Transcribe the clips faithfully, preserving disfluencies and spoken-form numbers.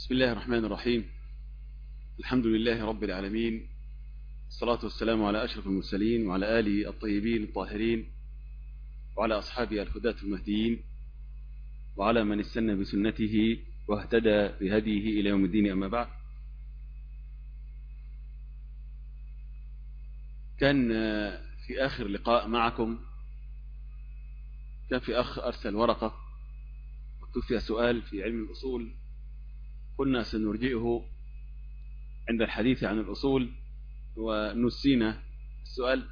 بسم الله الرحمن الرحيم. الحمد لله رب العالمين، الصلاة والسلام على أشرف المرسلين وعلى آله الطيبين الطاهرين وعلى أصحابه الهداة المهديين وعلى من استنى بسنته واهتدى بهديه إلى يوم الدين. أما بعد، كان في آخر لقاء معكم كان في أخ أرسل ورقة مكتوب فيها سؤال في علم الأصول، قلنا سنرجئه عند الحديث عن الأصول ونسينا السؤال،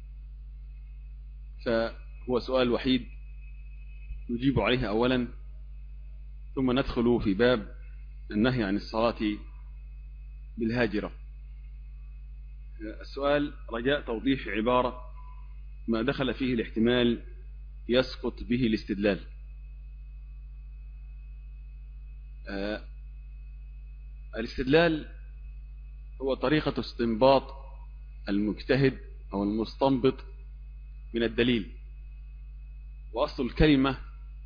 فهو سؤال وحيد نجيب عليه أولا، ثم ندخل في باب النهي عن الصلاة بالهاجرة. السؤال رجاء توضيح عبارة ما دخل فيه الاحتمال يسقط به الاستدلال. آه الاستدلال هو طريقة استنباط المجتهد أو المستنبط من الدليل، وأصل الكلمة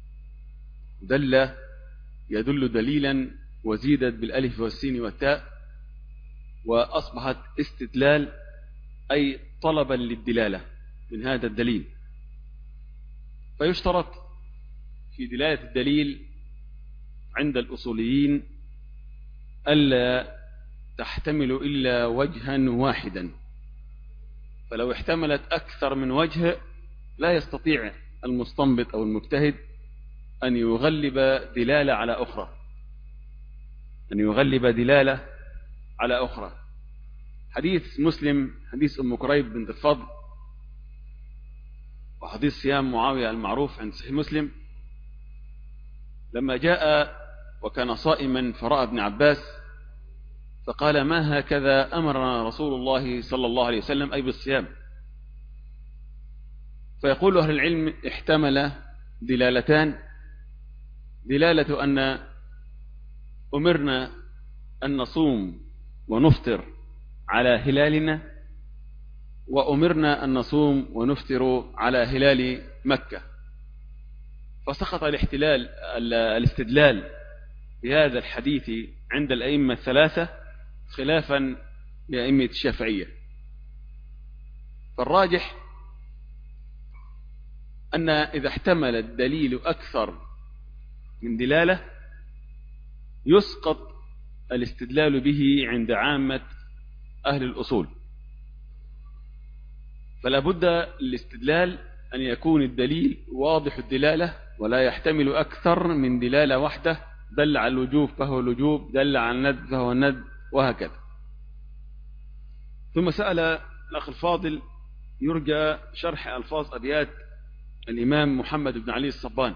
دل يدل دليلا وزيدت بالألف والسين والتاء، وأصبحت استدلال أي طلبا للدلالة من هذا الدليل. فيشترط في دلالة الدليل عند الأصوليين ألا تحتمل إلا وجها واحدا، فلو احتملت أكثر من وجه لا يستطيع المستنبط أو المجتهد أن يغلب دلالة على أخرى أن يغلب دلالة على أخرى. حديث مسلم، حديث أم كريب بنت الفضل، وحديث صيام معاوية المعروف عند صحيح مسلم، لما جاء وكان صائما فرأى ابن عباس فقال: ما هكذا أمرنا رسول الله صلى الله عليه وسلم، أي بالصيام. فيقول أهل العلم: احتمل دلالتان، دلالة أن أمرنا أن نصوم ونفطر على هلالنا، وأمرنا أن نصوم ونفطر على هلال مكة، فسقط الاحتلال الاستدلال بهذا الحديث عند الأئمة الثلاثة خلافا لأئمة الشافعية. فالراجح أن إذا احتمل الدليل أكثر من دلالة يسقط الاستدلال به عند عامة أهل الأصول، فلا بد للاستدلال أن يكون الدليل واضح الدلالة ولا يحتمل أكثر من دلالة واحدة، دل على الوجوب فهو الوجوب، دل على الند فهو الند، وهكذا. ثم سأل الأخ الفاضل يرجى شرح ألفاظ أبيات الإمام محمد بن علي الصبان.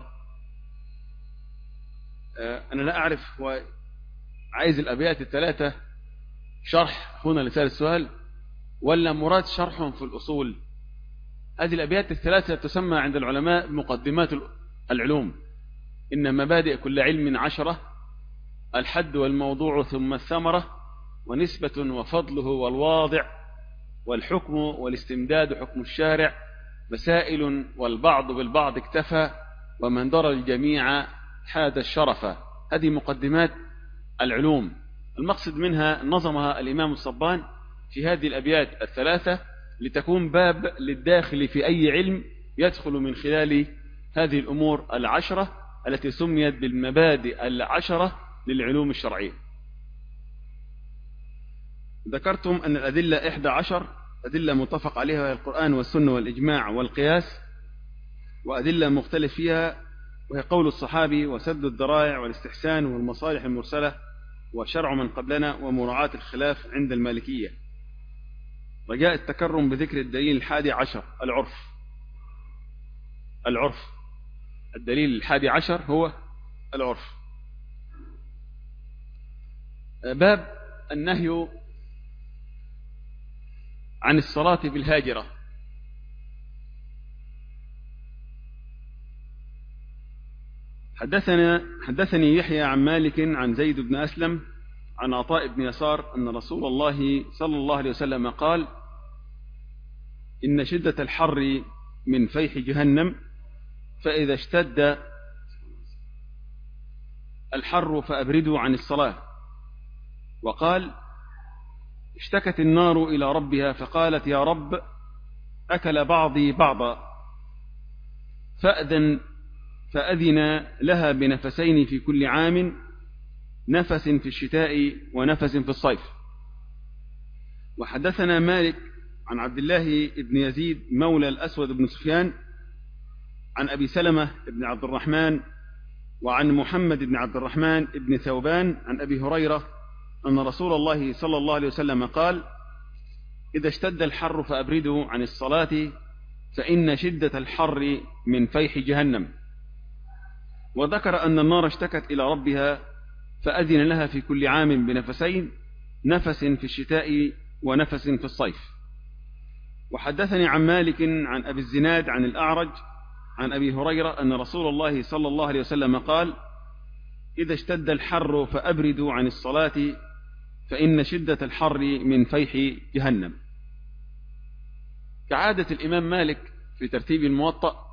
أنا لا أعرف هو عايز الأبيات الثلاثة شرح هنا لسأل السؤال ولا مراد شرحهم في الأصول. هذه الأبيات الثلاثة تسمى عند العلماء مقدمات العلوم: إن مبادئ كل علم عشرة، الحد والموضوع ثم الثمرة، ونسبة وفضله والواضع، والحكم والاستمداد حكم الشارع، مسائل والبعض بالبعض اكتفى، ومن درى الجميع حاد الشرف. هذه مقدمات العلوم، المقصد منها نظمها الإمام الصبان في هذه الأبيات الثلاثة لتكون باب للداخل في أي علم يدخل من خلال هذه الأمور العشرة التي سميت بالمبادئ العشرة للعلوم الشرعية. ذكرتم أن الأدلة إحدى عشر أدلة متفق عليها القرآن والسنة والإجماع والقياس، وأدلة مختلف فيها وهي قول الصحابي وسد الذرائع والاستحسان والمصالح المرسلة وشرع من قبلنا ومراعاة الخلاف عند المالكية. رجاء التكرم بذكر الدليل الحادي عشر العرف. العرف الدليل الحادي عشر هو العرف. باب النهي عن الصلاة بالهاجرة. حدثنا حدثني يحيى عن مالك عن زيد بن أسلم عن عطاء بن يسار أن رسول الله صلى الله عليه وسلم قال: إن شدة الحر من فيح جهنم، فإذا اشتد الحر فأبردوا عن الصلاة، وقال: اشتكت النار إلى ربها فقالت: يا رب، أكل بعضي بعضا، فأذن فأذن لها بنفسين في كل عام، نفس في الشتاء ونفس في الصيف. وحدثنا مالك عن عبد الله بن يزيد مولى الأسود بن سفيان عن أبي سلمة بن عبد الرحمن وعن محمد بن عبد الرحمن بن ثوبان عن أبي هريرة أن رسول الله صلى الله عليه وسلم قال: إذا اشتد الحر فأبردوا عن الصلاة فإن شدة الحر من فيح جهنم. وذكر أن النار اشتكت إلى ربها فأذن لها في كل عام بنفسين، نفس في الشتاء ونفس في الصيف. وحدثني عن مالك عن أبي الزناد عن الأعرج عن أبي هريرة أن رسول الله صلى الله عليه وسلم قال: إذا اشتد الحر فأبردوا عن الصلاة فإن شدة الحر من فيح جهنم. كعادة الإمام مالك في ترتيب الموطأ،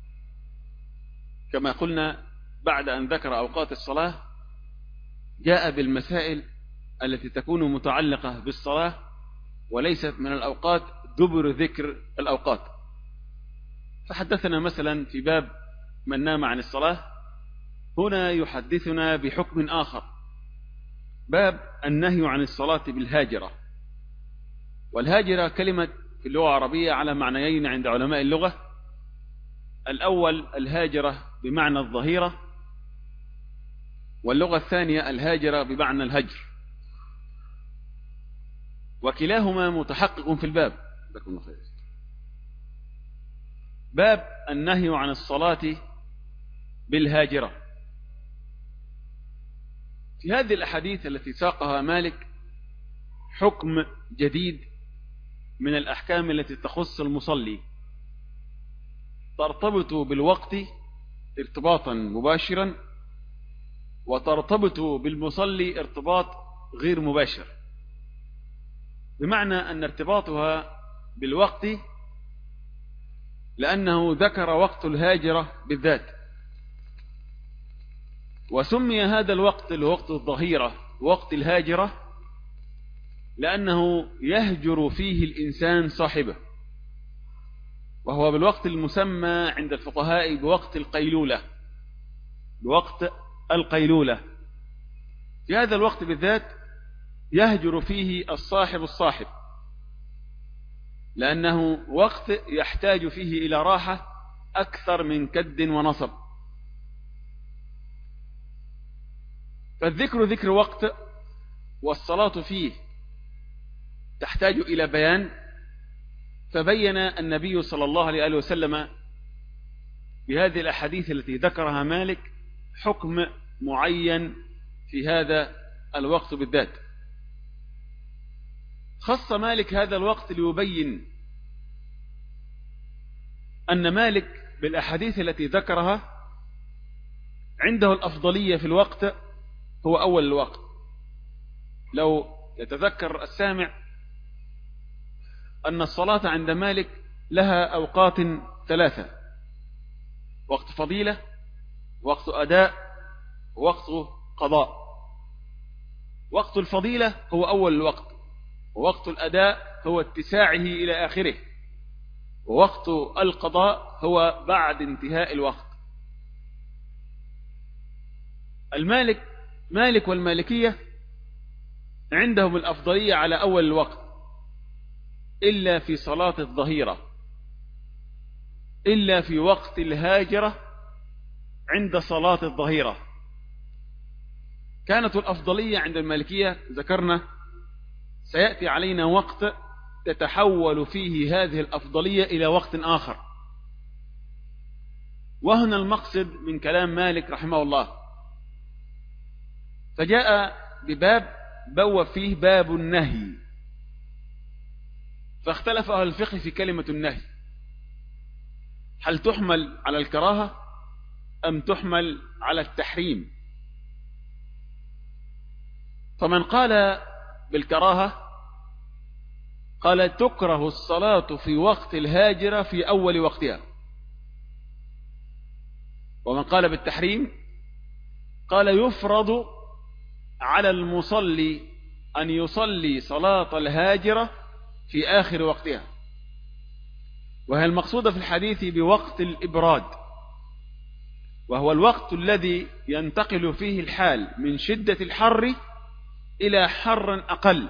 كما قلنا بعد أن ذكر أوقات الصلاة جاء بالمسائل التي تكون متعلقة بالصلاة وليست من الأوقات دبر ذكر الأوقات. فحدثنا مثلا في باب من نام عن الصلاة، هنا يحدثنا بحكم آخر، باب النهي عن الصلاة بالهاجرة. والهاجرة كلمة في اللغة العربية على معنيين عند علماء اللغة: الأول الهاجرة بمعنى الظهيرة، واللغة الثانية الهاجرة بمعنى الهجر، وكلاهما متحقق في الباب. باب النهي عن الصلاة بالهاجرة. في هذه الأحاديث التي ساقها مالك حكم جديد من الأحكام التي تخص المصلي، ترتبط بالوقت ارتباطا مباشرا، وترتبط بالمصلي ارتباط غير مباشر. بمعنى أن ارتباطها بالوقت لأنه ذكر وقت الهاجرة بالذات، وسمي هذا الوقت الوقت الظهيرة وقت الهاجرة لأنه يهجر فيه الإنسان صاحبه، وهو بالوقت المسمى عند الفقهاء بوقت القيلولة، بوقت القيلولة. في هذا الوقت بالذات يهجر فيه الصاحب الصاحب، لأنه وقت يحتاج فيه إلى راحة أكثر من كد ونصب. فالذكر ذكر وقت، والصلاة فيه تحتاج إلى بيان، فبين النبي صلى الله عليه وسلم بهذه الأحاديث التي ذكرها مالك حكم معين في هذا الوقت بالذات. خص مالك هذا الوقت ليبين أن مالك بالأحاديث التي ذكرها عنده الأفضلية في الوقت هو أول الوقت. لو يتذكر السامع أن الصلاة عند مالك لها أوقات ثلاثة: وقت فضيلة، وقت أداء، ووقت قضاء. وقت الفضيلة هو أول الوقت، ووقت الأداء هو اتساعه إلى آخره، ووقت القضاء هو بعد انتهاء الوقت. المالك مالك والمالكية عندهم الأفضلية على أول الوقت، إلا في صلاة الظهيرة، إلا في وقت الهاجرة عند صلاة الظهيرة. كانت الأفضلية عند المالكية ذكرنا سيأتي علينا وقت تتحول فيه هذه الأفضلية إلى وقت آخر، وهنا المقصد من كلام مالك رحمه الله. فجاء بباب بوب فيه باب النهي، فاختلف أهل الفقه في كلمة النهي، هل تحمل على الكراهة أم تحمل على التحريم؟ فمن قال بالكراهة قال تكره الصلاة في وقت الهاجرة في أول وقتها. ومن قال بالتحريم قال يفرض على المصلي أن يصلي صلاة الهاجرة في آخر وقتها، وهي المقصودة في الحديث بوقت الإبراد، وهو الوقت الذي ينتقل فيه الحال من شدة الحر إلى حر أقل.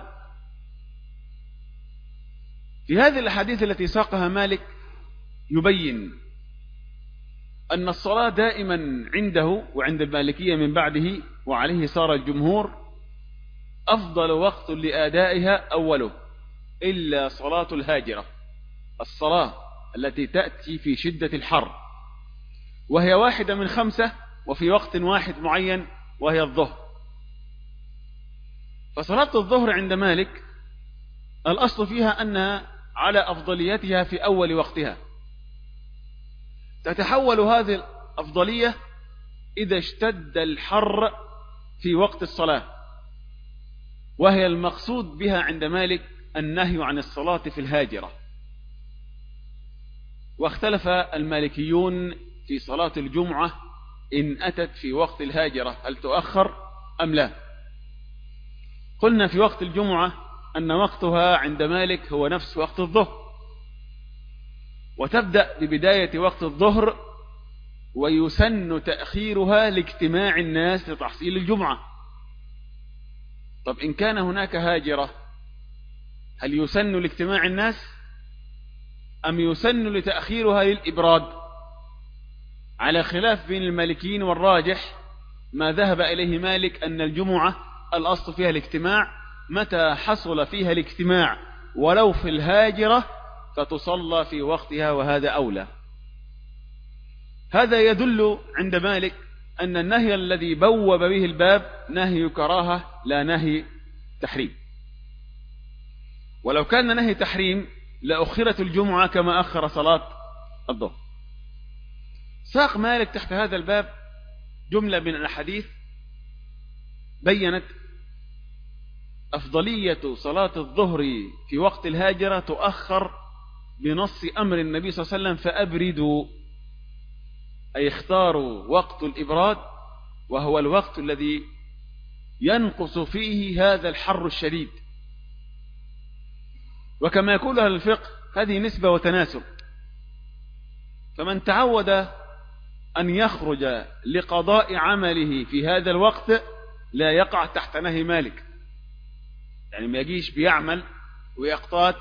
في هذه الأحاديث التي ساقها مالك يبين أن الصلاة دائما عنده وعند المالكية من بعده وعليه صار الجمهور أفضل وقت لأدائها أوله، إلا صلاة الهاجرة، الصلاة التي تأتي في شدة الحر، وهي واحدة من خمسة وفي وقت واحد معين، وهي الظهر. فصلاة الظهر عند مالك الأصل فيها أنها على أفضليتها في أول وقتها، تتحول هذه الأفضلية إذا اشتد الحر في وقت الصلاة، وهي المقصود بها عند مالك النهي عن الصلاة في الهاجرة. واختلف المالكيون في صلاة الجمعة إن أتت في وقت الهاجرة هل تؤخر أم لا. قلنا في وقت الجمعة أن وقتها عند مالك هو نفس وقت الظهر، وتبدأ ببداية وقت الظهر، ويسن تأخيرها لاجتماع الناس لتحصيل الجمعة. طب إن كان هناك هاجرة هل يسن لاجتماع الناس أم يسن لتأخيرها للإبراد؟ على خلاف بين المالكيين، والراجح ما ذهب إليه مالك أن الجمعة الأصل فيها الاجتماع، متى حصل فيها الاجتماع ولو في الهاجرة فتصلى في وقتها، وهذا أولى. هذا يدل عند مالك أن النهي الذي بوب به الباب نهي كراهة لا نهي تحريم، ولو كان نهي تحريم لأخرت الجمعة كما أخر صلاة الظهر. ساق مالك تحت هذا الباب جملة من الأحاديث بيّنت أفضلية صلاة الظهر في وقت الهاجرة تؤخر بنص أمر النبي صلى الله عليه وسلم فأبردوا، أي اختاروا وقت الإبراد، وهو الوقت الذي ينقص فيه هذا الحر الشديد. وكما يقول أهل الفقه هذه نسبة وتناسب، فمن تعود أن يخرج لقضاء عمله في هذا الوقت لا يقع تحت نهي مالك، يعني ما يجيش بيعمل ويقتات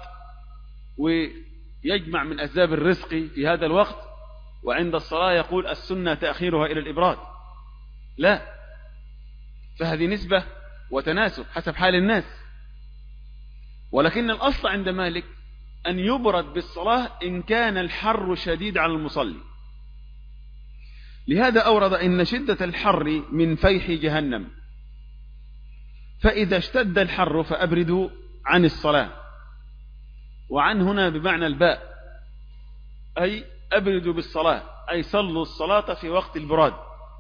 ويجمع من أسباب الرزق في هذا الوقت وعند الصلاة يقول السنة تأخيرها إلى الإبراد، لا، فهذه نسبة وتناسب حسب حال الناس. ولكن الأصل عند مالك أن يبرد بالصلاة إن كان الحر شديد على المصلي. لهذا أورد إن شدة الحر من فيح جهنم، فإذا اشتد الحر فأبردوا عن الصلاة، وعن هنا بمعنى الباء، أي أبردوا بالصلاة، أي صلوا الصلاة في وقت البراد.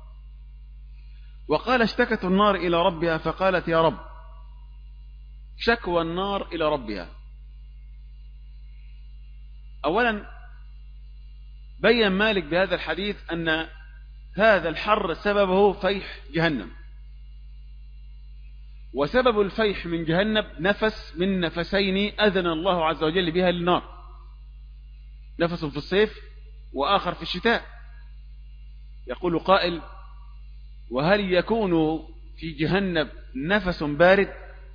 وقال اشتكت النار إلى ربها فقالت يا رب، شكوى النار إلى ربها. أولا بيّن مالك بهذا الحديث أن هذا الحر سببه فيح جهنم، وسبب الفيح من جهنم نفس من نفسين أذن الله عز وجل بها للنار، نفس في الصيف وآخر في الشتاء. يقول قائل وهل يكون في جهنم نفس بارد؟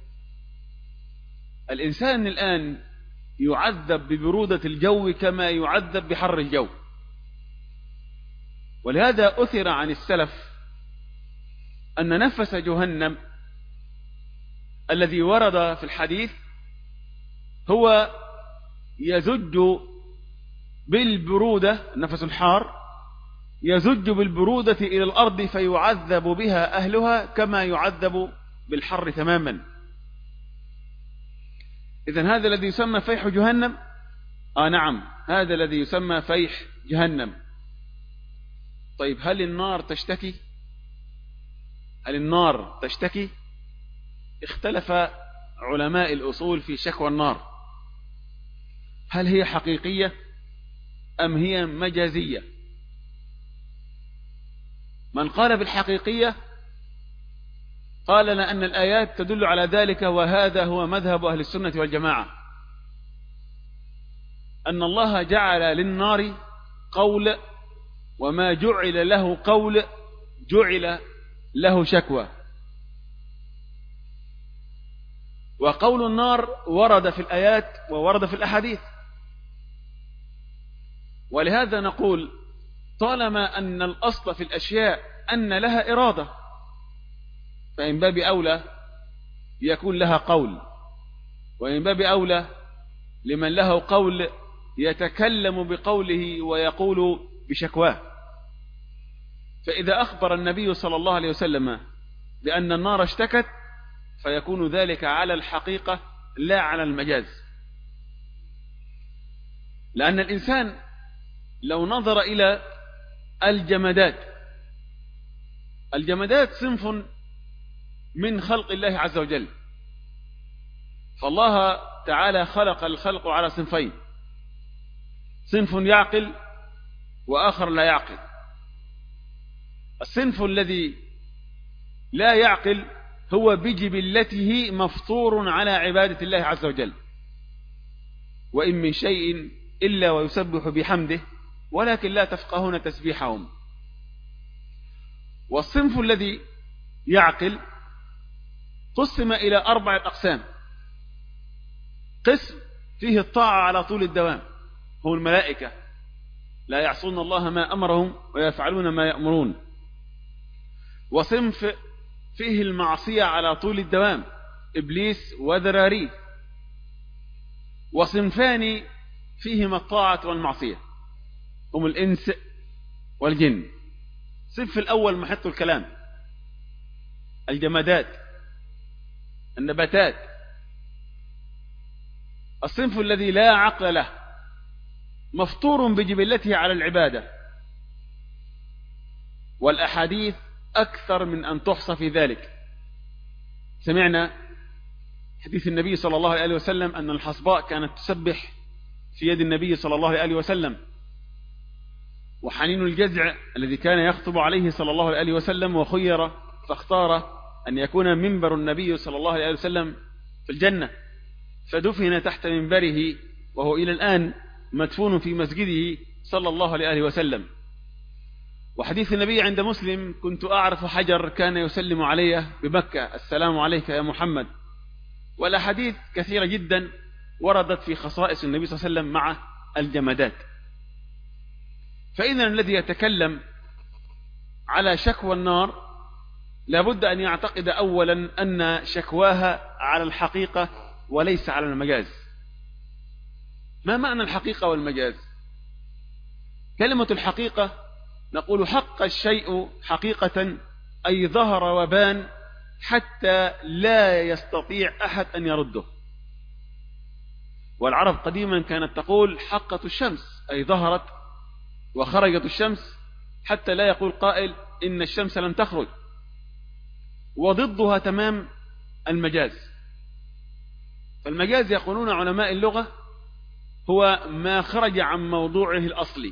الإنسان الآن يعذب ببرودة الجو كما يعذب بحر الجو، ولهذا أثر عن السلف أن نفس جهنم الذي ورد في الحديث هو يزج بالبرودة، نفس الحار يزج بالبرودة إلى الأرض فيعذب بها أهلها كما يعذب بالحر تماما. إذن هذا الذي يسمى فيح جهنم، آه نعم هذا الذي يسمى فيح جهنم. طيب هل النار تشتكي؟ هل النار تشتكي؟ اختلف علماء الأصول في شكوى النار، هل هي حقيقية أم هي مجازية؟ من قال بالحقيقية قال لنا أن الآيات تدل على ذلك، وهذا هو مذهب أهل السنة والجماعة، أن الله جعل للنار قول، وما جعل له قول جعل له شكوى. وقول النار ورد في الآيات وورد في الأحاديث، ولهذا نقول طالما أن الأصل في الأشياء أن لها إرادة، فإن باب أولى يكون لها قول، وإن باب أولى لمن له قول يتكلم بقوله ويقول بشكواه. فإذا أخبر النبي صلى الله عليه وسلم بأن النار اشتكت فيكون ذلك على الحقيقة لا على المجاز، لأن الإنسان لو نظر إلى الجمادات، الجمادات صنف من خلق الله عز وجل، فالله تعالى خلق الخلق على صنفين، صنف يعقل وآخر لا يعقل. الصنف الذي لا يعقل هو بجبلته مفطور على عبادة الله عز وجل، وإن من شيء إلا ويسبح بحمده ولكن لا تفقهون تسبيحهم. والصنف الذي يعقل قسم إلى أربعة أقسام. قسم فيه الطاعة على طول الدوام، هم الملائكة لا يعصون الله ما أمرهم ويفعلون ما يأمرون. وصنف فيه المعصية على طول الدوام، إبليس وذراريه. وصنفان فيهما الطاعة والمعصية، هم الإنس والجن. صنف الأول محط الكلام، الجمادات النباتات. الصنف الذي لا عقل له مفطور بجبلته على العبادة، والأحاديث أكثر من أن تحصى في ذلك. سمعنا حديث النبي صلى الله عليه وسلم أن الحصباء كانت تسبح في يد النبي صلى الله عليه وسلم، وحنين الجزع الذي كان يخطب عليه صلى الله عليه وسلم وخير فاختار أن يكون منبر النبي صلى الله عليه وسلم في الجنة، فدفن تحت منبره، وهو إلى الآن مدفون في مسجده صلى الله عليه وسلم. وحديث النبي عند مسلم: كنت أعرف حجر كان يسلم علي بمكة: السلام عليك يا محمد. والأحاديث كثيرة جدا وردت في خصائص النبي صلى الله عليه وسلم مع الجمادات. فإذا الذي يتكلم على شكوى النار لابد أن يعتقد أولا أن شكواها على الحقيقة وليس على المجاز. ما معنى الحقيقة والمجاز؟ كلمة الحقيقة نقول حق الشيء حقيقة، أي ظهر وبان حتى لا يستطيع أحد أن يرده. والعرب قديما كانت تقول حقة الشمس، أي ظهرت وخرجت الشمس حتى لا يقول قائل إن الشمس لم تخرج. وضدها تمام المجاز. فالمجاز يقولون علماء اللغة هو ما خرج عن موضوعه الأصلي.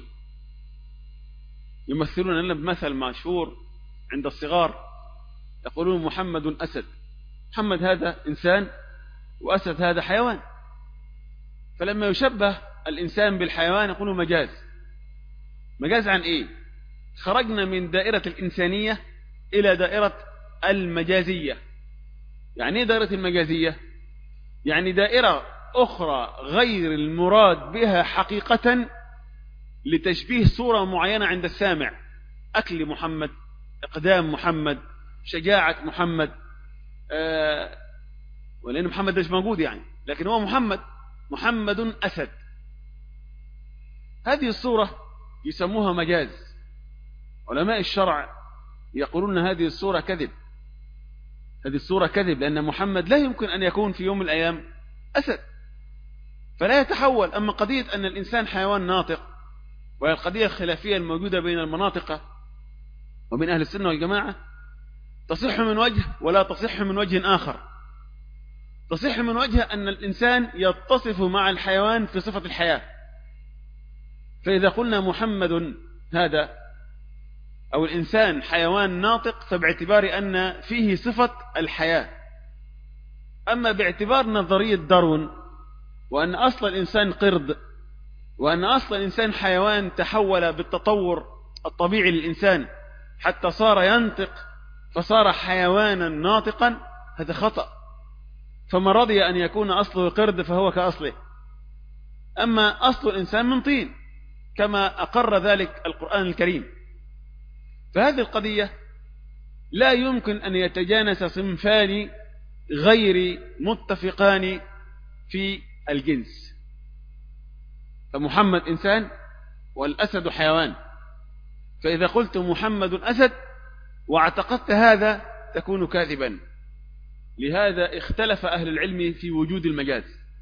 يمثلون لنا بمثل مشهور عند الصغار، يقولون محمد أسد. محمد هذا إنسان وأسد هذا حيوان، فلما يشبه الإنسان بالحيوان يقولون مجاز. مجاز عن إيه؟ خرجنا من دائرة الإنسانية إلى دائرة المجازية. يعني إيه دائرة المجازية؟ يعني دائرة أخرى غير المراد بها حقيقة لتشبيه صورة معينة عند السامع. أكل محمد، إقدام محمد، شجاعة محمد، آه ولأن محمد مش موجود يعني، لكن هو محمد، محمد أسد. هذه الصورة يسموها مجاز. علماء الشرع يقولون هذه الصورة كذب، هذه الصورة كذب، لأن محمد لا يمكن أن يكون في يوم من الأيام أسد، فلا يتحول. أما قضية أن الإنسان حيوان ناطق، وهي القضية الخلافية الموجودة بين المناطق وبين أهل السنة والجماعة، تصح من وجه ولا تصح من وجه آخر. تصح من وجه أن الإنسان يتصف مع الحيوان في صفة الحياة. فإذا قلنا محمد هذا أو الإنسان حيوان ناطق فباعتبار أن فيه صفة الحياة. أما باعتبار نظرية داروين وأن أصل الإنسان قرد، وأن أصل الإنسان حيوان تحول بالتطور الطبيعي للإنسان حتى صار ينطق فصار حيوانا ناطقا، هذا خطأ. فمن رضي أن يكون أصله قرد فهو كأصله. أما أصل الإنسان من طين كما أقر ذلك القرآن الكريم. فهذه القضية لا يمكن أن يتجانس صنفان غير متفقان في الجنس. فمحمد إنسان والأسد حيوان، فإذا قلت محمد أسد واعتقدت هذا تكون كاذبا. لهذا اختلف أهل العلم في وجود المجاز.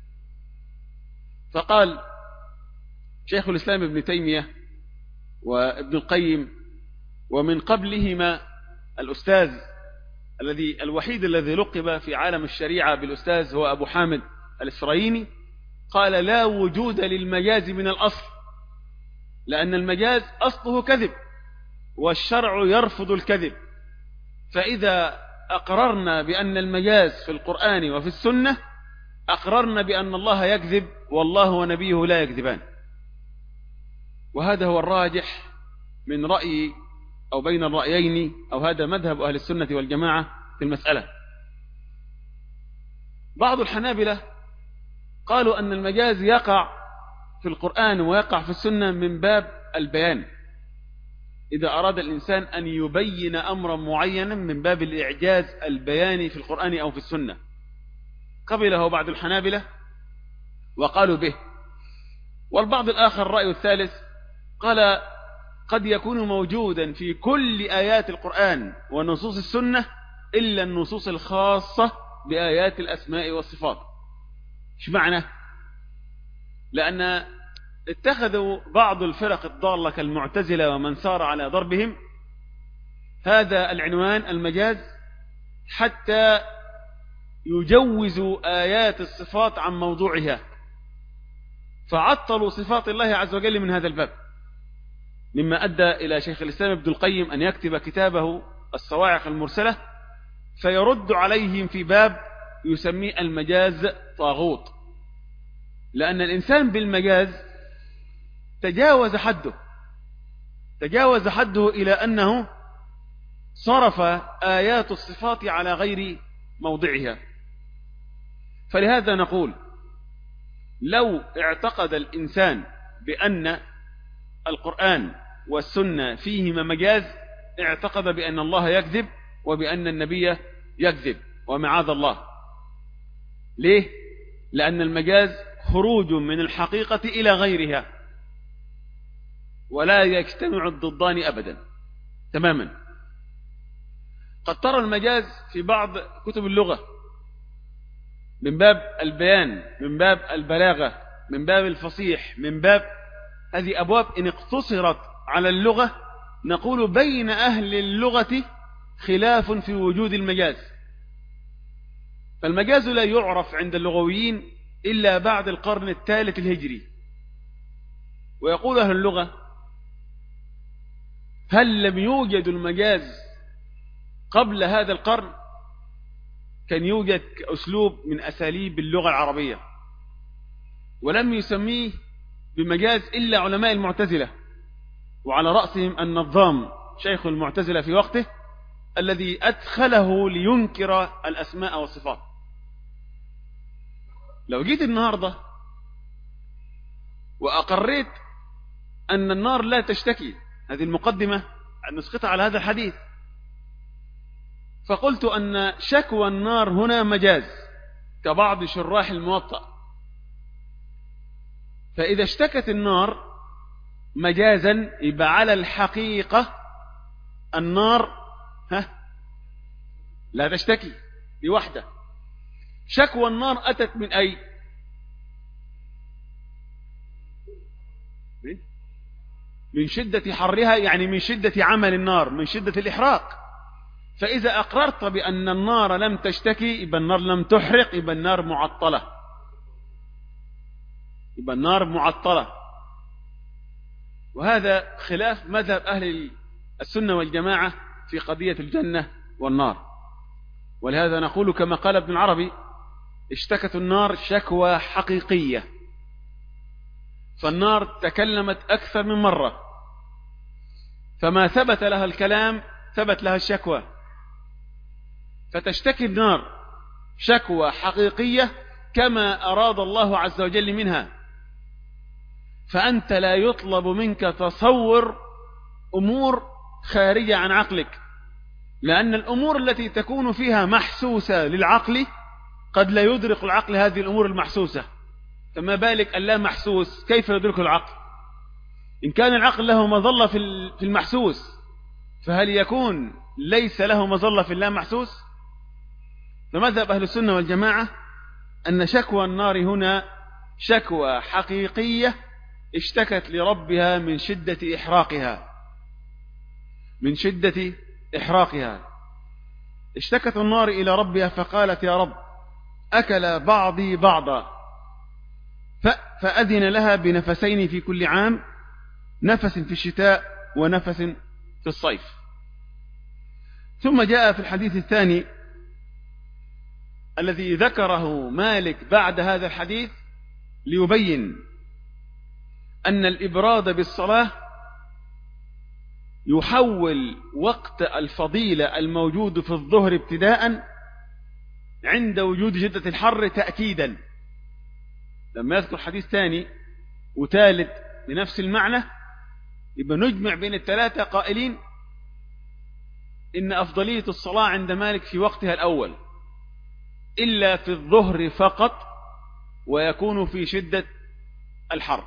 فقال شيخ الإسلام ابن تيمية وابن القيم ومن قبلهما الأستاذ الذي الوحيد الذي لقب في عالم الشريعة بالأستاذ هو أبو حامد الإسرائيلي، قال لا وجود للمجاز من الأصل، لأن المجاز أصله كذب والشرع يرفض الكذب. فإذا أقررنا بأن المجاز في القرآن وفي السنة أقررنا بأن الله يكذب والله ونبيه لا يكذبان. وهذا هو الراجح من رأي أو بين الرأيين، أو هذا مذهب أهل السنة والجماعة في المسألة. بعض الحنابلة قالوا أن المجاز يقع في القرآن ويقع في السنة من باب البيان، إذا أراد الإنسان أن يبين أمرا معينا من باب الإعجاز البياني في القرآن أو في السنة، قبله بعض الحنابلة وقالوا به. والبعض الآخر الرأي الثالث قال قد يكون موجودا في كل آيات القرآن ونصوص السنة إلا النصوص الخاصة بآيات الأسماء والصفات. ايش معنى؟ لأن اتخذوا بعض الفرق الضالة كالمعتزلة ومن سار على ضربهم هذا العنوان المجاز حتى يجوزوا آيات الصفات عن موضوعها، فعطلوا صفات الله عز وجل من هذا الباب، مما أدى إلى شيخ الإسلام ابن القيم أن يكتب كتابه الصواعق المرسلة فيرد عليهم في باب يسميه المجاز طاغوت، لأن الإنسان بالمجاز تجاوز حده تجاوز حده إلى أنه صرف آيات الصفات على غير موضعها. فلهذا نقول لو اعتقد الإنسان بأن القرآن والسنة فيهما مجاز اعتقد بأن الله يكذب وبأن النبي يكذب، ومعاذ الله. ليه؟ لأن المجاز خروج من الحقيقة إلى غيرها، ولا يجتمع الضدان أبدا تماما. قد ترى المجاز في بعض كتب اللغة من باب البيان، من باب البلاغة، من باب الفصيح، من باب هذه أبواب إن اقتصرت على اللغة نقول بين أهل اللغة خلاف في وجود المجاز. فالمجاز لا يعرف عند اللغويين إلا بعد القرن الثالث الهجري. ويقول أهل اللغة هل لم يوجد المجاز قبل هذا القرن؟ كان يوجد أسلوب من أساليب اللغة العربية، ولم يسميه بمجاز إلا علماء المعتزلة، وعلى رأسهم النظام شيخ المعتزلة في وقته الذي أدخله لينكر الأسماء والصفات. لو جيت النهاردة وأقريت أن النار لا تشتكي، هذه المقدمة نسقطها على هذا الحديث، فقلت أن شكوى النار هنا مجاز كبعض شراح الموطأ. فإذا اشتكت النار مجازا يبقى على الحقيقة النار ها لا تشتكي بوحدة. شكوى النار أتت من أي؟ من شدة حرها، يعني من شدة عمل النار، من شدة الإحراق. فإذا أقررت بأن النار لم تشتكي يبقى النار لم تحرق، يبقى النار معطلة، يبقى النار معطلة. وهذا خلاف مذهب أهل السنة والجماعة في قضية الجنة والنار. ولهذا نقول كما قال ابن العربي: اشتكت النار شكوى حقيقية. فالنار تكلمت أكثر من مرة، فما ثبت لها الكلام ثبت لها الشكوى، فتشتكي النار شكوى حقيقية كما أراد الله عز وجل منها. فأنت لا يطلب منك تصور أمور خارجة عن عقلك، لأن الأمور التي تكون فيها محسوسة للعقل قد لا يدرك العقل هذه الأمور المحسوسة، فما بالك اللا محسوس كيف يدرك العقل؟ إن كان العقل له مظلة في المحسوس، فهل يكون ليس له مظلة في اللا محسوس؟ فمذهب أهل السنة والجماعة أن شكوى النار هنا شكوى حقيقية اشتكت لربها من شدة إحراقها من شدة إحراقها اشتكت النار إلى ربها فقالت: يا رب، أكل بعضي بعضا. فأذن لها بنفسين في كل عام، نفس في الشتاء ونفس في الصيف. ثم جاء في الحديث الثاني الذي ذكره مالك بعد هذا الحديث ليبين أن الإبراد بالصلاة يحول وقت الفضيلة الموجود في الظهر ابتداء عند وجود شدة الحر تأكيدا. لما يذكر حديث ثاني وثالث بنفس المعنى يبقى نجمع بين الثلاثة قائلين إن أفضلية الصلاة عند مالك في وقتها الأول، إلا في الظهر فقط، ويكون في شدة الحر.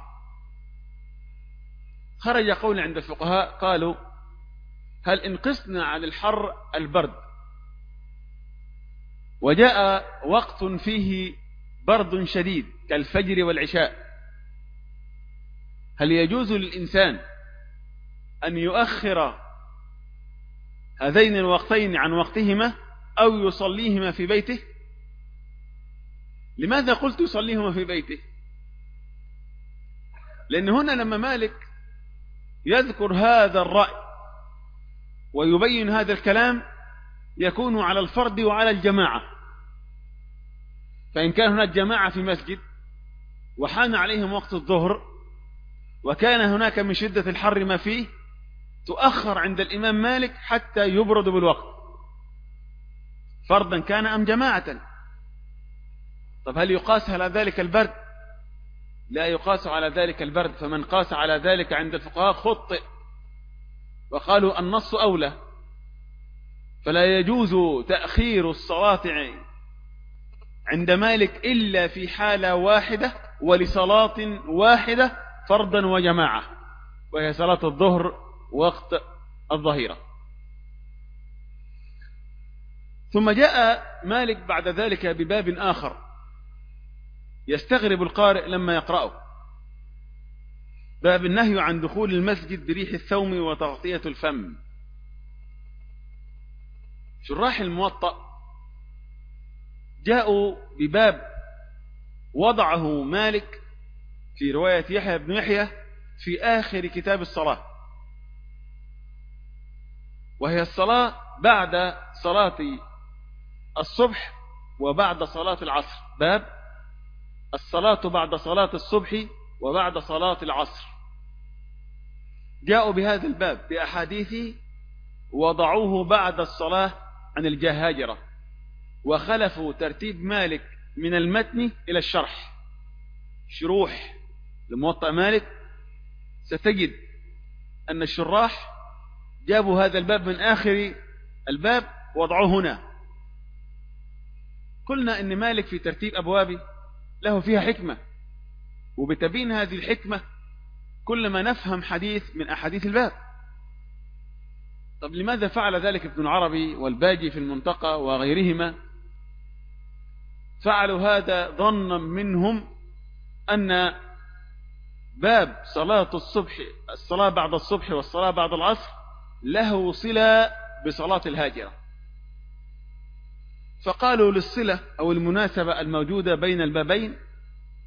خرج قول عند الفقهاء قالوا: هل إن قسنا عن الحر البرد وجاء وقت فيه برد شديد كالفجر والعشاء، هل يجوز للإنسان أن يؤخر هذين الوقتين عن وقتهما أو يصليهما في بيته؟ لماذا قلت يصليهما في بيته؟ لأن هنا لما مالك يذكر هذا الرأي ويبين هذا الكلام يكون على الفرد وعلى الجماعة. فإن كان هناك جماعة في مسجد وحان عليهم وقت الظهر وكان هناك من شدة الحر ما فيه، تؤخر عند الإمام مالك حتى يبرد بالوقت، فردا كان أم جماعة. طب هل يقاس على ذلك البرد؟ لا يقاس على ذلك البرد. فمن قاس على ذلك عند الفقهاء خطئ، وقالوا النص أولى. فلا يجوز تأخير الصلاة عند مالك إلا في حالة واحدة ولصلاة واحدة فردا وجماعة، وهي صلاة الظهر وقت الظهيرة. ثم جاء مالك بعد ذلك بباب آخر يستغرب القارئ لما يقرأه، باب النهي عن دخول المسجد بريح الثوم وتغطية الفم. شراح الموطأ جاءوا بباب وضعه مالك في رواية يحيى بن يحيى في آخر كتاب الصلاة، وهي الصلاة بعد صلاة الصبح وبعد صلاة العصر. باب الصلاة بعد صلاة الصبح وبعد صلاة العصر. جاءوا بهذا الباب بأحاديث وضعوه بعد الصلاة عن الجهاجرة، وخلفوا ترتيب مالك من المتن إلى الشرح. شروح لموطأ مالك ستجد أن الشراح جابوا هذا الباب من آخر الباب وضعوه هنا. قلنا أن مالك في ترتيب أبوابه له فيها حكمة، وبتبين هذه الحكمة كلما نفهم حديث من أحاديث الباب. طب لماذا فعل ذلك ابن العربي والباجي في المنتقى وغيرهما؟ فعلوا هذا ظنا منهم أن باب صلاة الصبح، الصلاة بعد الصبح والصلاة بعد العصر، له صلة بصلاة الهاجرة، فقالوا للصلة أو المناسبة الموجودة بين البابين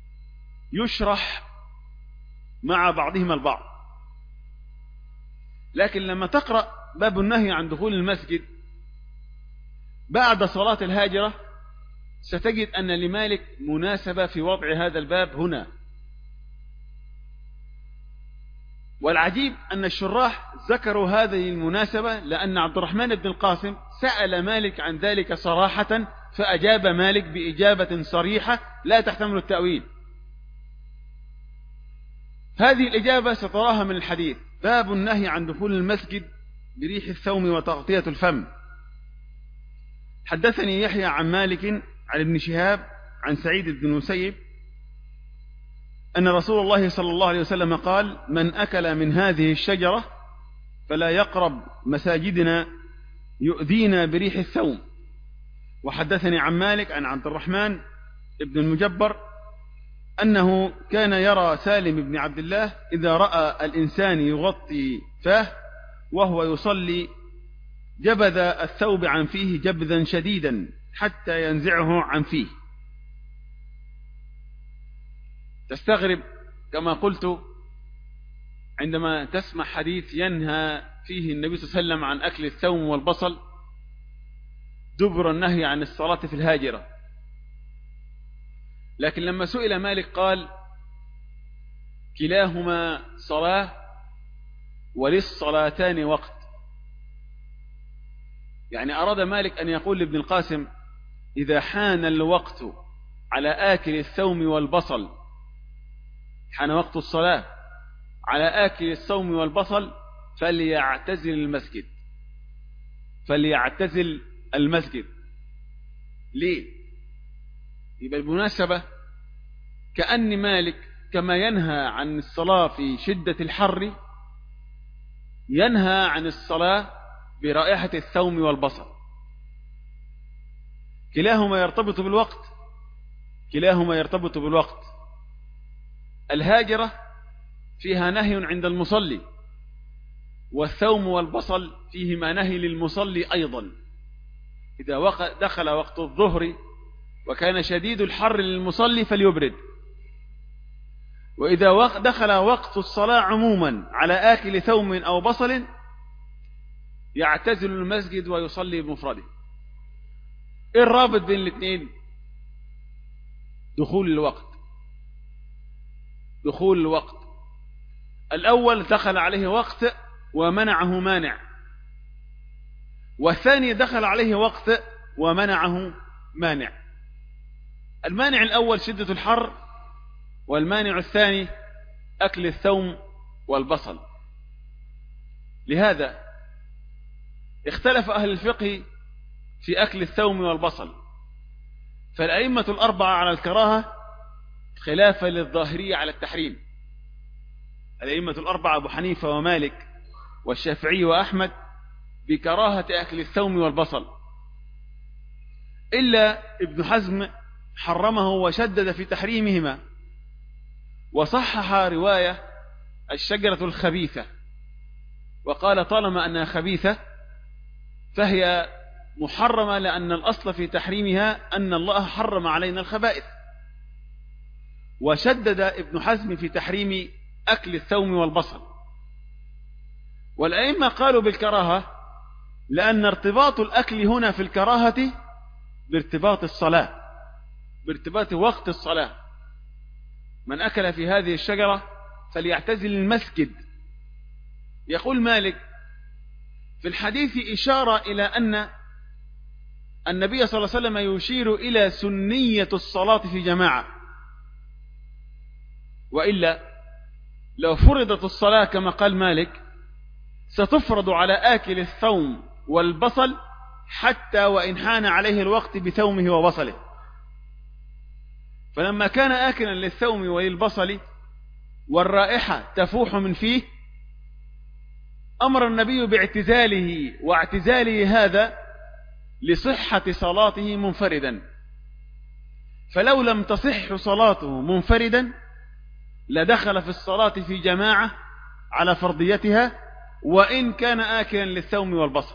يشرح مع بعضهما البعض. لكن لما تقرأ باب النهي عن دخول المسجد بعد صلاة الهاجرة ستجد أن لمالك مناسبة في وضع هذا الباب هنا. والعجيب أن الشراح ذكروا هذه المناسبة لأن عبد الرحمن بن القاسم سأل مالك عن ذلك صراحة، فأجاب مالك بإجابة صريحة لا تحتمل التأويل. هذه الإجابة ستراها من الحديث: باب النهي عن دخول المسجد بريح الثوم وتغطية الفم. حدثني يحيى عن مالك عن ابن شهاب عن سعيد بن المسيب أن رسول الله صلى الله عليه وسلم قال: من أكل من هذه الشجرة فلا يقرب مساجدنا يؤذينا بريح الثوم. وحدثني عن مالك عن عبد الرحمن بن المجبر أنه كان يرى سالم بن عبد الله إذا رأى الإنسان يغطي فاه وهو يصلي جبذ الثوب عن فيه جبذا شديدا حتى ينزعه عن فيه. تستغرب كما قلت عندما تسمع حديث ينهى فيه النبي صلى الله عليه وسلم عن أكل الثوم والبصل دبر النهي عن الصلاة في الهاجرة. لكن لما سئل مالك قال: كلاهما صلاة وللصلاتان وقت. يعني أراد مالك أن يقول لابن القاسم: إذا حان الوقت على آكل الثوم والبصل، حان وقت الصلاة على آكل الثوم والبصل، فليعتزل المسجد، فليعتزل المسجد. ليه؟ يبقى بالمناسبة كأن مالك كما ينهى عن الصلاة في شدة الحر ينهى عن الصلاة برائحة الثوم والبصل. كلاهما يرتبط بالوقت، كلاهما يرتبط بالوقت. الهاجرة فيها نهي عند المصلي، والثوم والبصل فيهما نهي للمصلي أيضا. إذا دخل وقت الظهر وكان شديد الحر للمصلي فليبرد، وإذا دخل وقت الصلاة عموما على آكل ثوم أو بصل يعتزل المسجد ويصلي بمفرده. إيه الرابط بين الاثنين؟ دخول الوقت، دخول الوقت. الأول دخل عليه وقت ومنعه مانع، والثاني دخل عليه وقت ومنعه مانع. المانع الأول شدة الحر، والمانع الثاني أكل الثوم والبصل. لهذا اختلف أهل الفقه في أكل الثوم والبصل، فالأئمة الأربعة على الكراهة خلافا للظاهرية على التحريم. الأئمة الأربعة أبو حنيفة ومالك والشافعي وأحمد بكراهة أكل الثوم والبصل، إلا ابن حزم حرمه وشدد في تحريمهما، وصحح رواية الشجرة الخبيثة، وقال طالما أنها خبيثة فهي محرمة، لأن الأصل في تحريمها أن الله حرم علينا الخبائث. وشدد ابن حزم في تحريم أكل الثوم والبصل. والأئمة قالوا بالكراهة لأن ارتباط الأكل هنا في الكراهة بارتباط الصلاة، بارتباط وقت الصلاة. من أكل في هذه الشجرة فليعتزل المسجد. يقول مالك: في الحديث إشارة إلى أن النبي صلى الله عليه وسلم يشير إلى سنية الصلاة في جماعة، وإلا لو فرضت الصلاة كما قال مالك ستفرض على آكل الثوم والبصل حتى وإن حان عليه الوقت بثومه وبصله. فلما كان آكلا للثوم وللبصل والرائحة تفوح من فيه أمر النبي باعتزاله، واعتزاله هذا لصحة صلاته منفردا. فلو لم تصح صلاته منفردا لدخل في الصلاة في جماعة على فرضيتها وإن كان آكلا للثوم والبصل.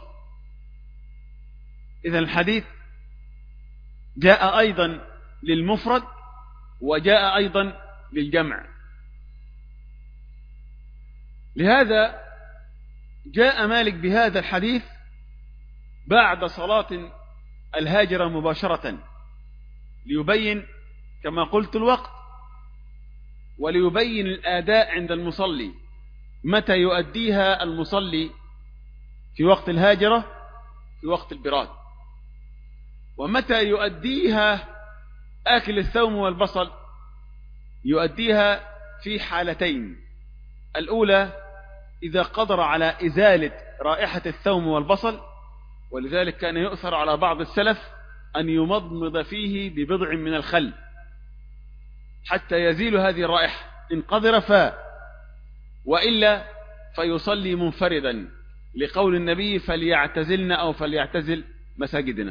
إذن الحديث جاء أيضا للمفرد وجاء أيضا للجمع. لهذا جاء مالك بهذا الحديث بعد صلاة الهاجرة مباشرة ليبين كما قلت الوقت، وليبين الآداء عند المصلي، متى يؤديها المصلي في وقت الهاجرة في وقت البراد، ومتى يؤديها آكل الثوم والبصل يؤديها في حالتين: الأولى إذا قدر على إزالة رائحة الثوم والبصل، ولذلك كان يؤثر على بعض السلف أن يمضمض فيه ببضع من الخل حتى يزيل هذه الرائحة إن قدر فاء، وإلا فيصلي منفردا لقول النبي فليعتزلنا أو فليعتزل مساجدنا.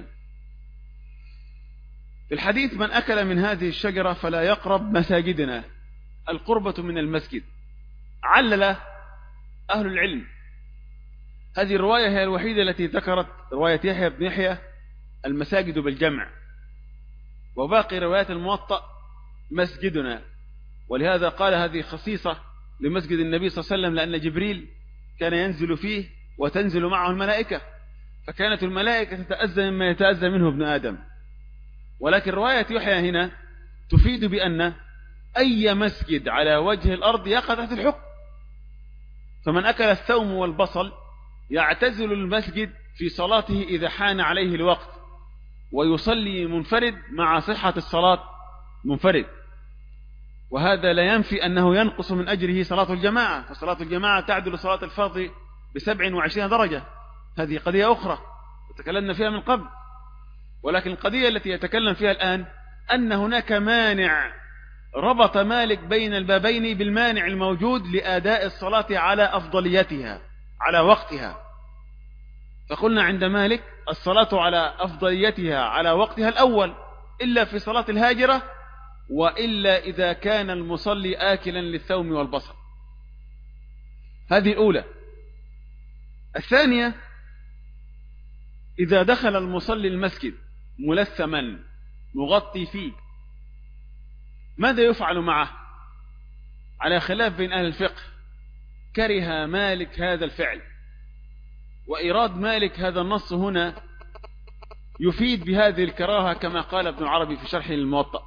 في الحديث: من أكل من هذه الشجرة فلا يقرب مساجدنا، القربة من المسجد. علل أهل العلم هذه الرواية هي الوحيدة التي ذكرت، رواية يحيى بن يحيى، المساجد بالجمع، وباقي روايات الموطأ مسجدنا، ولهذا قال هذه خصيصة لمسجد النبي صلى الله عليه وسلم، لأن جبريل كان ينزل فيه وتنزل معه الملائكة، فكانت الملائكة تتأذى مما يتأذى منه ابن آدم. ولكن رواية يحيى هنا تفيد بأن أي مسجد على وجه الأرض يقع تحت الحكم، فمن أكل الثوم والبصل يعتزل المسجد في صلاته إذا حان عليه الوقت، ويصلي منفرد مع صحة الصلاة منفرد، وهذا لا ينفي أنه ينقص من أجره صلاة الجماعة، فصلاة الجماعة تعدل صلاة الفرض بسبع وعشرين درجة، هذه قضية أخرى وتكلمنا فيها من قبل. ولكن القضية التي يتكلم فيها الآن أن هناك مانع، ربط مالك بين البابين بالمانع الموجود لأداء الصلاة على أفضليتها على وقتها. فقلنا عند مالك الصلاة على أفضليتها على وقتها الأول، إلا في صلاة الهاجرة، وإلا إذا كان المصلي آكلا للثوم والبصل. هذه الأولى. الثانية: إذا دخل المصلي المسجد ملثما مغطي فيه، ماذا يفعل معه؟ على خلاف بين أهل الفقه. كره مالك هذا الفعل، وإيراد مالك هذا النص هنا يفيد بهذه الكراهة كما قال ابن العربي في شرحه للموطأ.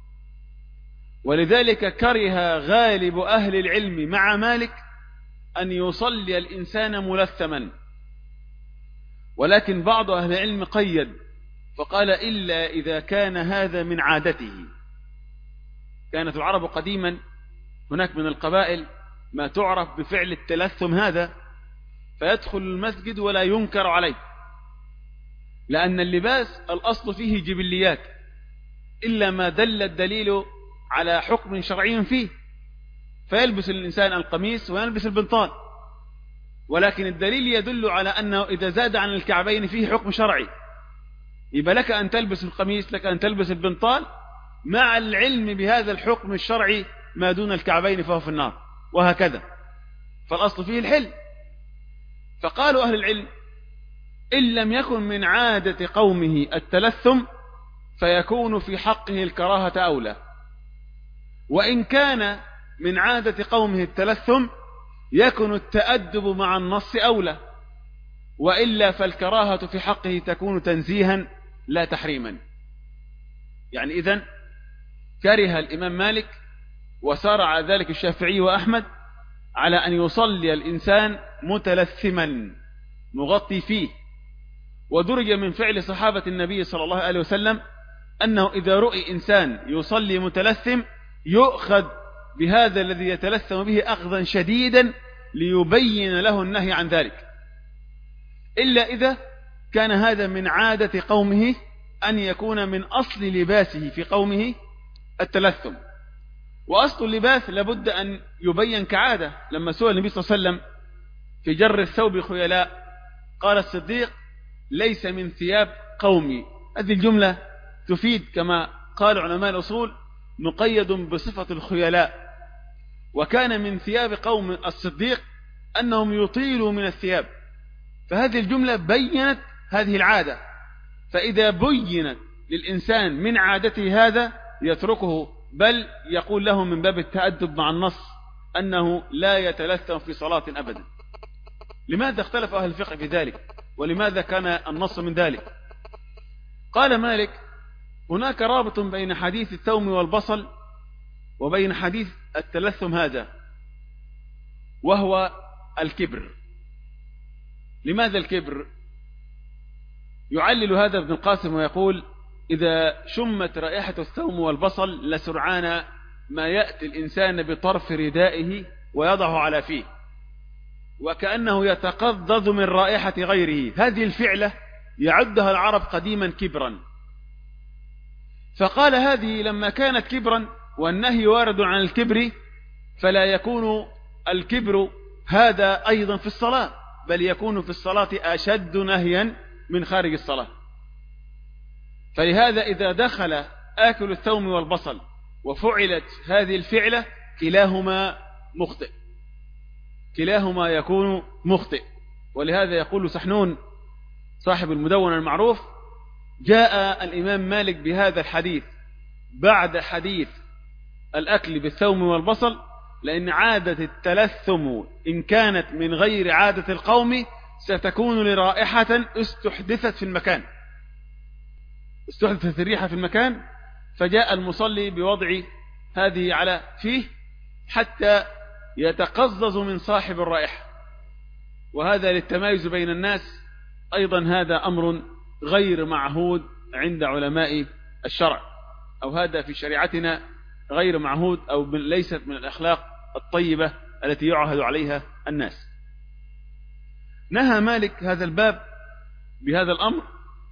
ولذلك كره غالب أهل العلم مع مالك أن يصلي الإنسان ملثما، ولكن بعض أهل العلم قيد فقال: إلا إذا كان هذا من عادته. كانت العرب قديما هناك من القبائل ما تعرف بفعل التلثم هذا، فيدخل المسجد ولا ينكر عليه، لأن اللباس الأصل فيه جبليات، إلا ما دل الدليل على حكم شرعي فيه، فيلبس الإنسان القميص ويلبس البنطال، ولكن الدليل يدل على أنه إذا زاد عن الكعبين فيه حكم شرعي، يبقى لك أن تلبس القميص، لك أن تلبس البنطال، مع العلم بهذا الحكم الشرعي ما دون الكعبين فهو في النار، وهكذا. فالأصل فيه الحل. فقالوا أهل العلم: إن لم يكن من عادة قومه التلثم فيكون في حقه الكراهة أولى، وإن كان من عادة قومه التلثم يكون التأدب مع النص أولى، وإلا فالكراهة في حقه تكون تنزيها لا تحريما. يعني إذن كره الإمام مالك وسارع ذلك الشافعي وأحمد على أن يصلي الإنسان متلثما مغطي فيه. ودرج من فعل صحابة النبي صلى الله عليه وسلم أنه إذا رؤي إنسان يصلي متلثم يؤخذ بهذا الذي يتلثم به أخذا شديدا ليبين له النهي عن ذلك، إلا إذا كان هذا من عادة قومه أن يكون من أصل لباسه في قومه التلثم. وأصل اللباس لابد أن يبين كعادة. لما سئل النبي صلى الله عليه وسلم في جر الثوب خيلاء قال الصديق: ليس من ثياب قومي. هذه الجملة تفيد كما قال علماء الأصول مقيد بصفة الخيلاء، وكان من ثياب قوم الصديق أنهم يطيلوا من الثياب، فهذه الجملة بيّنت هذه العادة. فإذا بيّنت للإنسان من عادته هذا يتركه، بل يقول له من باب التأدب مع النص أنه لا يتلثم في صلاة أبدا، لماذا اختلف أهل الفقه في ذلك؟ ولماذا كان النص من ذلك؟ قال مالك: هناك رابط بين حديث الثوم والبصل وبين حديث التلثم هذا، وهو الكبر. لماذا الكبر؟ يعلل هذا ابن القاسم ويقول: إذا شمت رائحة الثوم والبصل لسرعان ما يأتي الإنسان بطرف ردائه ويضعه على فيه، وكأنه يتقضض من رائحة غيره. هذه الفعلة يعدها العرب قديما كبرا، فقال هذه لما كانت كبرا والنهي وارد عن الكبر، فلا يكون الكبر هذا أيضا في الصلاة، بل يكون في الصلاة أشد نهيا من خارج الصلاة. فلهذا إذا دخل آكل الثوم والبصل وفعلت هذه الفعلة كلاهما مخطئ، كلاهما يكون مخطئ. ولهذا يقول سحنون صاحب المدونة المعروف: جاء الإمام مالك بهذا الحديث بعد حديث الأكل بالثوم والبصل، لأن عادة التلثم إن كانت من غير عادة القوم ستكون لرائحة استحدثت في المكان، استحدثت الريحة في المكان، فجاء المصلي بوضع هذه على فيه حتى يتقزز من صاحب الرائحة. وهذا للتمايز بين الناس، أيضا هذا أمر غير معهود عند علماء الشرع، أو هذا في شريعتنا غير معهود، أو ليست من الأخلاق الطيبة التي يعهد عليها الناس. نهى مالك هذا الباب بهذا الأمر،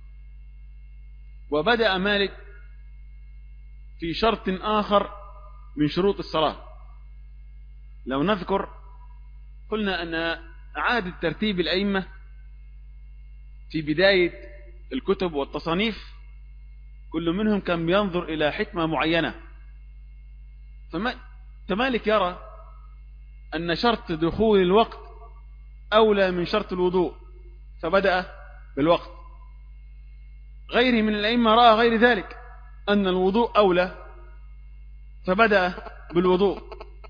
وبدأ مالك في شرط آخر من شروط الصلاة. لو نذكر قلنا أن عادة ترتيب الأئمة في بداية الكتب والتصانيف كل منهم كان بينظر إلى حكمة معينة، فمالك يرى أن شرط دخول الوقت أولى من شرط الوضوء، فبدأ بالوقت. غيره من الأئمة رأى غير ذلك، أن الوضوء أولى، فبدأ بالوضوء.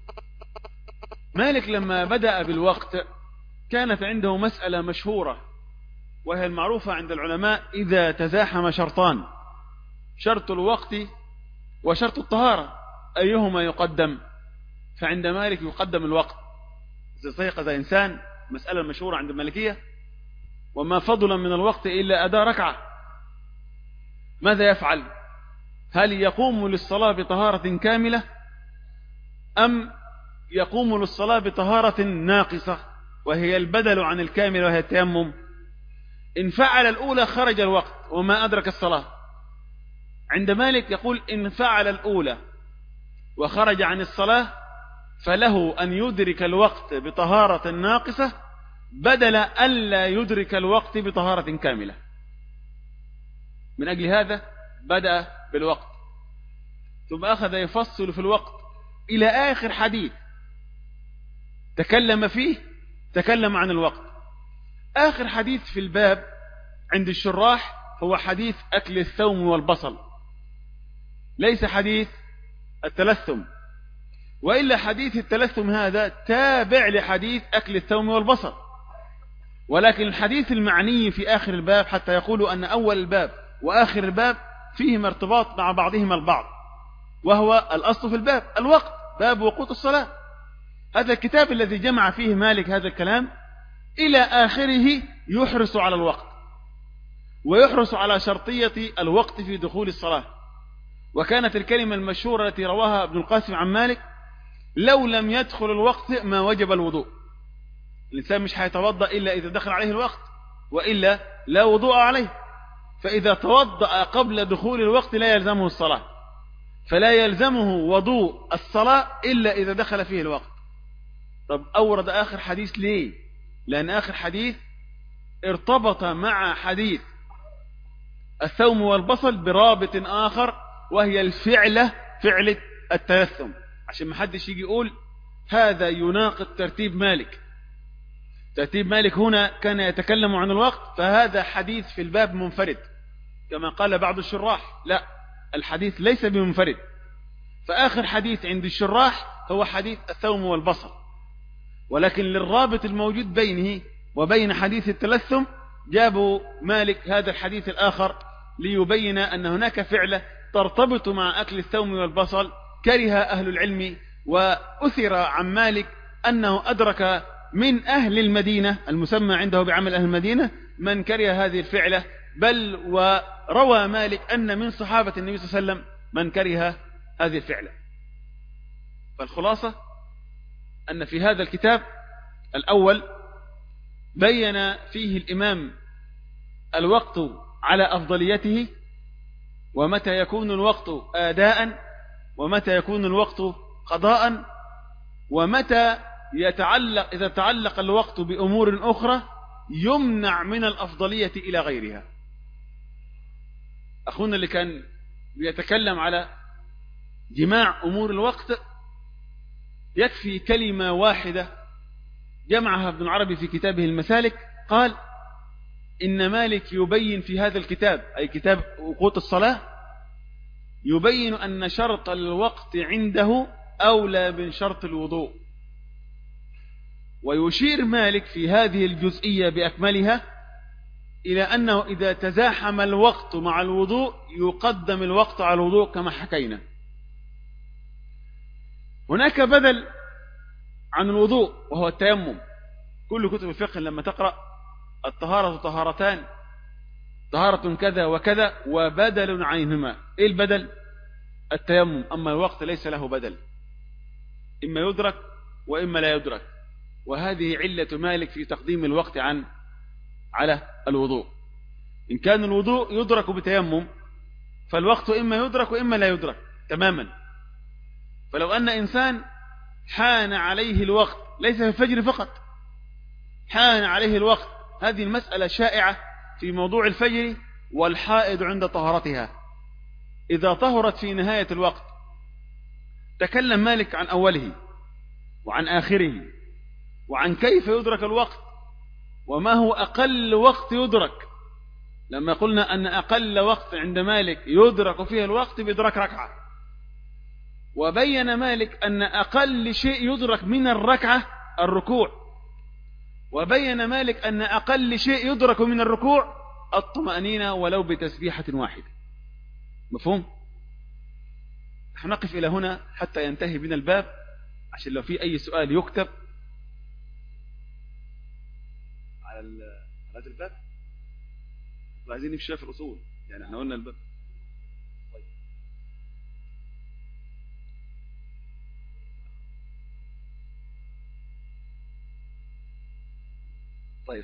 مالك لما بدأ بالوقت كانت عنده مسألة مشهورة، وهي المعروفة عند العلماء: إذا تزاحم شرطان، شرط الوقت وشرط الطهارة، أيهما يقدم؟ فعند مالك يقدم الوقت. إذا استيقظ إنسان، مسألة مشهورة عند المالكية: وما فضل من الوقت إلا أداء ركعة، ماذا يفعل؟ هل يقوم للصلاة بطهارة كاملة أم يقوم للصلاة بطهارة ناقصة وهي البدل عن الكامل وهي التيمم؟ إن فعل الأولى خرج الوقت وما أدرك الصلاة. عند مالك يقول: إن فعل الأولى وخرج عن الصلاة فله أن يدرك الوقت بطهارة ناقصة بدل ألا يدرك الوقت بطهارة كاملة. من أجل هذا بدأ بالوقت، ثم أخذ يفصل في الوقت إلى آخر حديث تكلم فيه، تكلم عن الوقت. آخر حديث في الباب عند الشراح هو حديث أكل الثوم والبصل، ليس حديث التلثم، وإلا حديث التلثم هذا تابع لحديث أكل الثوم والبصل. ولكن الحديث المعني في آخر الباب، حتى يقولوا أن أول الباب وآخر الباب فيهما ارتباط مع بعضهما البعض، وهو الأصل في الباب الوقت، باب وقوت الصلاة. هذا الكتاب الذي جمع فيه مالك هذا الكلام إلى آخره يحرص على الوقت، ويحرص على شرطية الوقت في دخول الصلاة. وكانت الكلمة المشهورة التي رواها ابن القاسم عن مالك: لو لم يدخل الوقت ما وجب الوضوء. الإنسان مش هيتوضأ إلا إذا دخل عليه الوقت، وإلا لا وضوء عليه. فإذا توضأ قبل دخول الوقت لا يلزمه الصلاة، فلا يلزمه وضوء الصلاة إلا إذا دخل فيه الوقت. طب أورد آخر حديث ليه؟ لأن آخر حديث ارتبط مع حديث الثوم والبصل برابط آخر، وهي الفعلة، فعلة التلثم، عشان ما حدش يجي يقول هذا يناقض ترتيب مالك. ترتيب مالك هنا كان يتكلم عن الوقت، فهذا حديث في الباب منفرد كما قال بعض الشراح. لا، الحديث ليس بمنفرد، فآخر حديث عند الشراح هو حديث الثوم والبصل، ولكن للرابط الموجود بينه وبين حديث التلثم جابوا مالك هذا الحديث الآخر ليبين أن هناك فعلة ترتبط مع أكل الثوم والبصل كره أهل العلم، وأثر عن مالك أنه أدرك من أهل المدينة المسمى عنده بعمل أهل المدينة من كره هذه الفعلة، بل وروى مالك أن من صحابة النبي صلى الله عليه وسلم من كره هذه الفعلة. فالخلاصة أن في هذا الكتاب الأول بين فيه الإمام الوقت على أفضليته، ومتى يكون الوقت آداء، ومتى يكون الوقت قضاء، ومتى يتعلق إذا تعلق الوقت بأمور أخرى يمنع من الأفضلية إلى غيرها. أخونا اللي كان بيتكلم على جماع أمور الوقت يكفي كلمة واحدة جمعها ابن العربي في كتابه المسالك، قال إن مالك يبين في هذا الكتاب أي كتاب وقوت الصلاة يبين أن شرط الوقت عنده أولى من شرط الوضوء، ويشير مالك في هذه الجزئية بأكملها إلى أنه إذا تزاحم الوقت مع الوضوء يقدم الوقت على الوضوء كما حكينا. هناك بدل عن الوضوء وهو التيمم. كل كتب الفقه لما تقرأ الطهارة طهارتان، طهارة كذا وكذا وبدل عنهما. إيه البدل؟ التيمم. أما الوقت ليس له بدل، إما يدرك وإما لا يدرك، وهذه علة مالك في تقديم الوقت عن على الوضوء. إن كان الوضوء يدرك بتيمم فالوقت إما يدرك وإما لا يدرك تماما. فلو أن إنسان حان عليه الوقت ليس في الفجر فقط، حان عليه الوقت، هذه المسألة شائعة في موضوع الفجر والحائض عند طهارتها. إذا طهرت في نهاية الوقت تكلم مالك عن أوله وعن آخره وعن كيف يدرك الوقت وما هو أقل وقت يدرك. لما قلنا أن أقل وقت عند مالك يدرك فيه الوقت بإدراك ركعة، وبين مالك أن أقل شيء يدرك من الركعة الركوع، وبين مالك أن أقل شيء يدرك من الركوع الطمأنينة ولو بتسبيحة واحدة. مفهوم؟ نقف إلى هنا حتى ينتهي بنا الباب، عشان لو في أي سؤال يكتب على هذا الباب. عايزين نمشي في الأصول، يعني احنا قلنا الباب. طيب طيب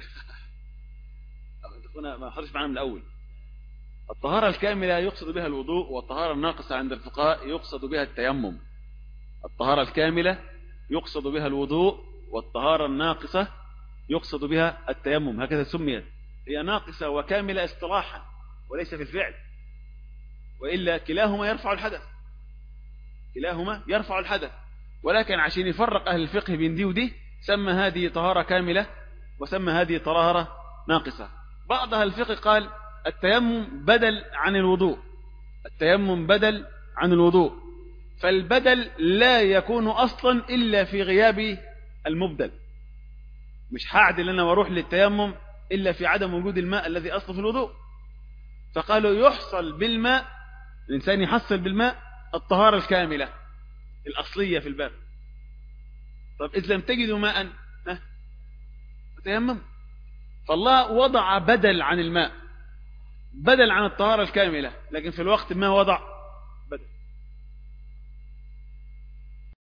أخونا ما حضرش معنا من الأول. الطهارة الكاملة يقصد بها الوضوء، والطهارة الناقصة عند الفقهاء يقصد بها التيمم. الطهارة الكاملة يقصد بها الوضوء، والطهارة الناقصة يقصد بها التيمم. هكذا سميت، هي ناقصة وكاملة اصطلاحا وليس في الفعل، وإلا كلاهما يرفع الحدث، كلاهما يرفع الحدث. ولكن عشان يفرق أهل الفقه بين دي ودي سمى هذه طهارة كاملة وسمى هذه طهارة ناقصة. بعض أهل الفقه قال التيمم بدل عن الوضوء، التيمم بدل عن الوضوء، فالبدل لا يكون أصلا إلا في غياب المبدل. مش هعدل أنا واروح للتيمم إلا في عدم وجود الماء الذي أصله في الوضوء. فقالوا يحصل بالماء، الإنسان يحصل بالماء الطهارة الكاملة الأصلية في الباب. طب إذا لم تجدوا ماء تيمم. فالله وضع بدل عن الماء، بدل عن الطهارة الكاملة، لكن في الوقت ما وضع بدل.